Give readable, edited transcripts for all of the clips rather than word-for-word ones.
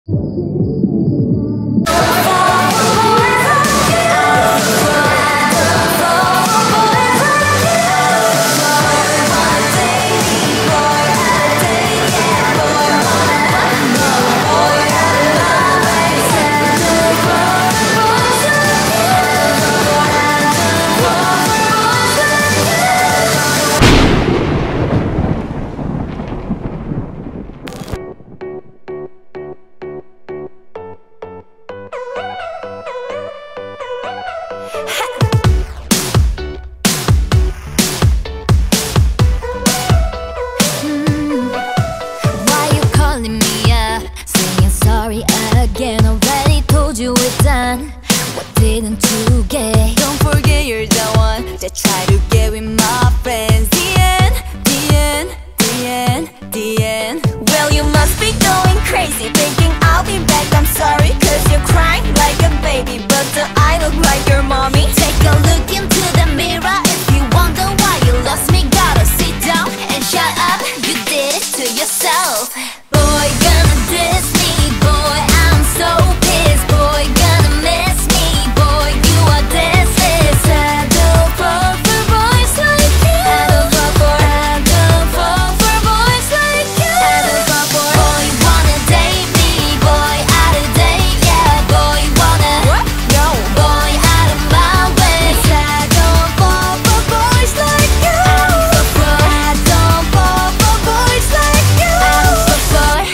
Again, already told you we're done. What didn't you get? Don't forget you're the one that tried to get with my friends. The end, the end, the end, the end. Well, you must be going crazy, thinking I'll be back. I'm sorry, cause you're crying like a baby, but do I look like your mommy? Take a look into the mirror. If you wonder why you lost me, gotta sit down and shut up. You did it to yourself. Boy, gonna diss me. Boy, I'm so pissed. Boy, gonna miss me. Boy, you are dismissed. I don't fall for boys like you. I don't fall for boys like you. I don't fall for. Boy, wanna date me. Boy, out of date, yeah. Boy, wanna What? No. boy, out of my way. I don't fall for boys like you. I don't fall for boys like you. I don't fall for.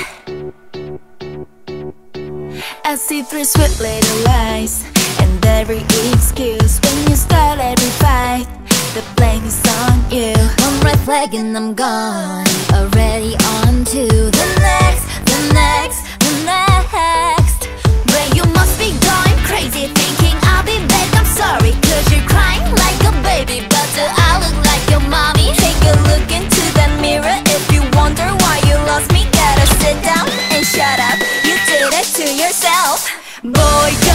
I see through sweet little lies and every excuse. When you start every fight, the blame is on you. One red flag and I'm gone. Already on to the next, the next, the next. Well, you must be going crazy, thinking I'll be back. I'm sorry, cause you're crying like a baby, but do I look like your mommy? Take a look into the mirror. If you wonder why you lost me, gotta sit down and shut up. You did it to yourself. Boy,